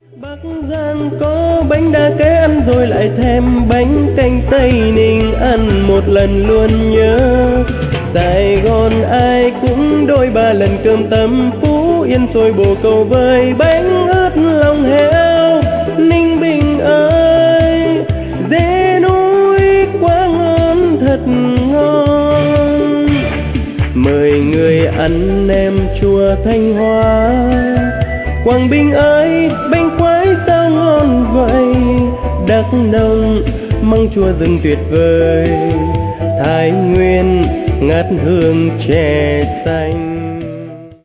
Bắc Giang có bánh đa kế ăn rồi lại thèm bánh canh Tây Ninh ăn một lần luôn nhớ. Sài Gòn ai cũng đôi ba lần cơm tấm, Phú Yên xôi bồ câu với bánh ướt lòng heo. Ninh Bình ơi dê núi quá ngon thật ngon, mời người ăn nem chua Thanh Hóa. Quảng Bình ơi bánh quái sao ngon vậy, Đắk Nông măng chua rừng tuyệt vời, Thái Nguyên ngát hương chè xanh.